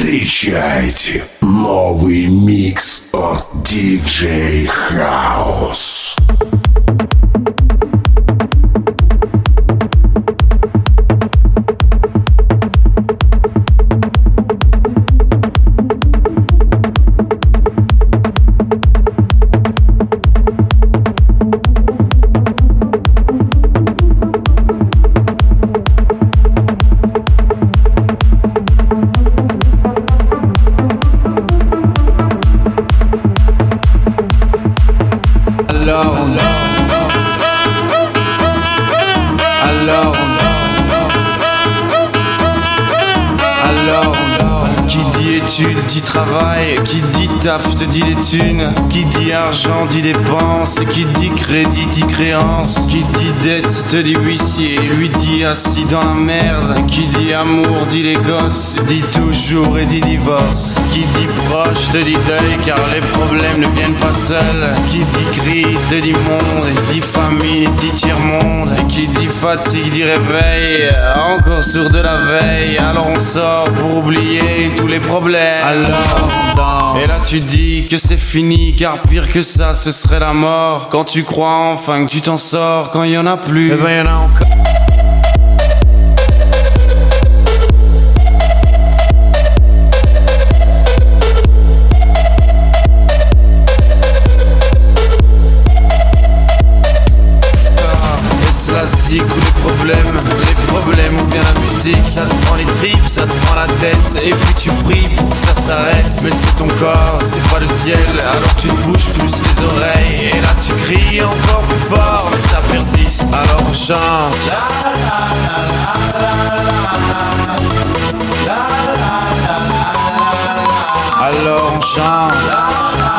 Встречайте новый микс от DJ House. Qui dit études dit travail, qui dit taf te dit les thunes, qui dit argent dit dépenses, qui dit crédit dit créance, qui dit dette te dit huissier, lui dit assis dans la merde, qui dit amour dit les gosses, dit toujours et dit divorce, qui dit proche te dit deuil car les problèmes ne viennent pas seuls, qui dit crise te dit monde, dit famine dit tiers-monde, qui dit fatigue dit réveil, encore sourd de la veille, alors on sort pour oublier tous les problèmes. Alors on danse. Et là tu dis que c'est fini car pire que ça ce serait la mort. Quand tu crois enfin que tu t'en sors, quand il y en a plus, eh ben y en a encore. Ou les problèmes ou bien la musique, ça te prend les tripes, ça te prend la tête, et puis tu pries pour que ça s'arrête, mais c'est ton corps, c'est pas le ciel, alors tu te bouges plus les oreilles, et là tu cries encore plus fort, mais ça persiste, alors on chante. Alors on chante.